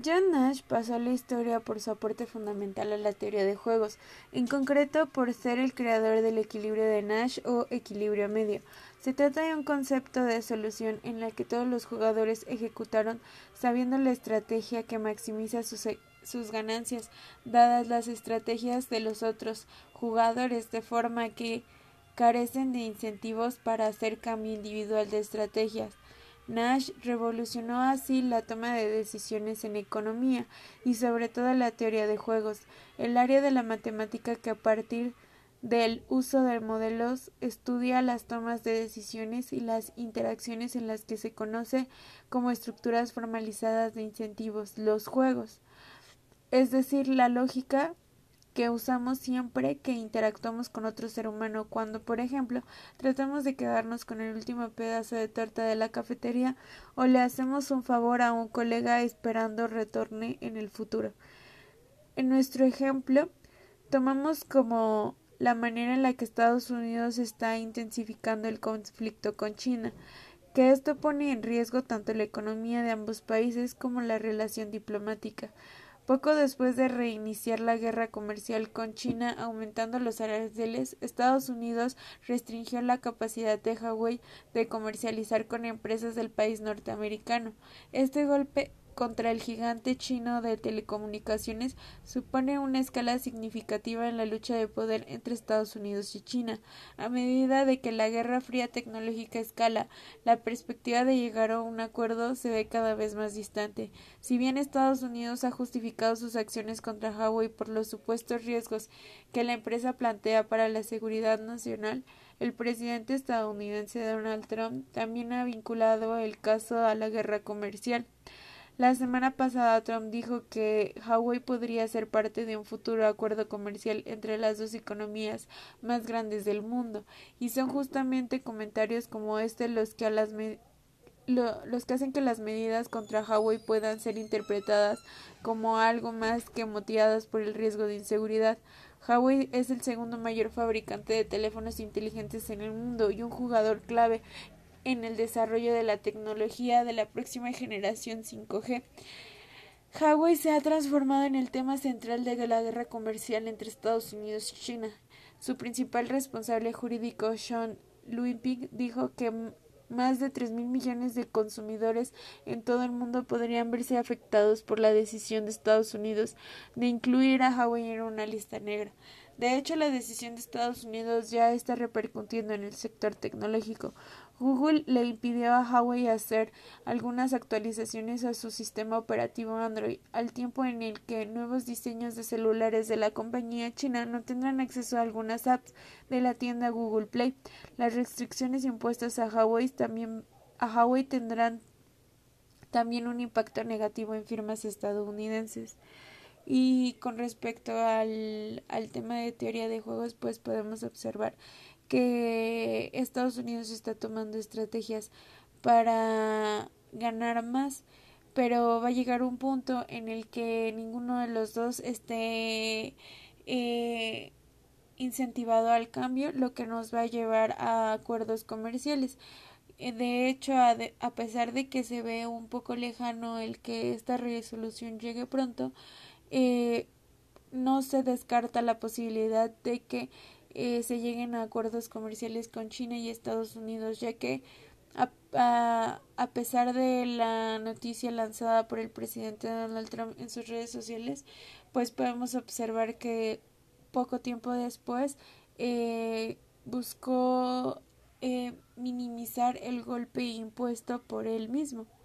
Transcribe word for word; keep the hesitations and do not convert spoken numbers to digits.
John Nash pasó a la historia por su aporte fundamental a la teoría de juegos, en concreto por ser el creador del equilibrio de Nash o equilibrio medio. Se trata de un concepto de solución en la que todos los jugadores ejecutaron sabiendo la estrategia que maximiza sus, sus ganancias, dadas las estrategias de los otros jugadores, de forma que carecen de incentivos para hacer cambio individual de estrategias. Nash revolucionó así la toma de decisiones en economía y sobre todo la teoría de juegos, el área de la matemática que a partir del uso de modelos estudia las tomas de decisiones y las interacciones en las que se conoce como estructuras formalizadas de incentivos, los juegos, es decir, la lógica que usamos siempre que interactuamos con otro ser humano, cuando, por ejemplo, tratamos de quedarnos con el último pedazo de torta de la cafetería o le hacemos un favor a un colega esperando retorne en el futuro. En nuestro ejemplo, tomamos como la manera en la que Estados Unidos está intensificando el conflicto con China, que esto pone en riesgo tanto la economía de ambos países como la relación diplomática. Poco después de reiniciar la guerra comercial con China, aumentando los aranceles, Estados Unidos restringió la capacidad de Huawei de comercializar con empresas del país norteamericano. Este golpe contra el gigante chino de telecomunicaciones supone una escala significativa en la lucha de poder entre Estados Unidos y China. A medida de que la Guerra Fría tecnológica escala, la perspectiva de llegar a un acuerdo se ve cada vez más distante. Si bien Estados Unidos ha justificado sus acciones contra Huawei por los supuestos riesgos que la empresa plantea para la seguridad nacional, el presidente estadounidense Donald Trump también ha vinculado el caso a la guerra comercial. La semana pasada Trump dijo que Huawei podría ser parte de un futuro acuerdo comercial entre las dos economías más grandes del mundo, y son justamente comentarios como este los que, a las lo, los que hacen que las medidas contra Huawei puedan ser interpretadas como algo más que motivadas por el riesgo de inseguridad. Huawei es el segundo mayor fabricante de teléfonos inteligentes en el mundo y un jugador clave en el desarrollo de la tecnología de la próxima generación cinco G. Huawei se ha transformado en el tema central de la guerra comercial entre Estados Unidos y China. Su principal responsable jurídico, Sean Luiping, dijo que más de tres mil millones de consumidores en todo el mundo podrían verse afectados por la decisión de Estados Unidos de incluir a Huawei en una lista negra. De hecho, la decisión de Estados Unidos ya está repercutiendo en el sector tecnológico. Google le impidió a Huawei hacer algunas actualizaciones a su sistema operativo Android, al tiempo en el que nuevos diseños de celulares de la compañía china no tendrán acceso a algunas apps de la tienda Google Play. Las restricciones impuestas a Huawei también a Huawei tendrán también un impacto negativo en firmas estadounidenses. Y con respecto al, al tema de teoría de juegos, pues podemos observar que Estados Unidos está tomando estrategias para ganar más, pero va a llegar un punto en el que ninguno de los dos esté eh, incentivado al cambio, lo que nos va a llevar a acuerdos comerciales. De hecho, a, de, a pesar de que se ve un poco lejano el que esta resolución llegue pronto, eh, no se descarta la posibilidad de que eh, se lleguen a acuerdos comerciales con China y Estados Unidos, ya que a, a, a pesar de la noticia lanzada por el presidente Donald Trump en sus redes sociales, pues podemos observar que poco tiempo después eh, buscó eh, minimizar el golpe impuesto por él mismo.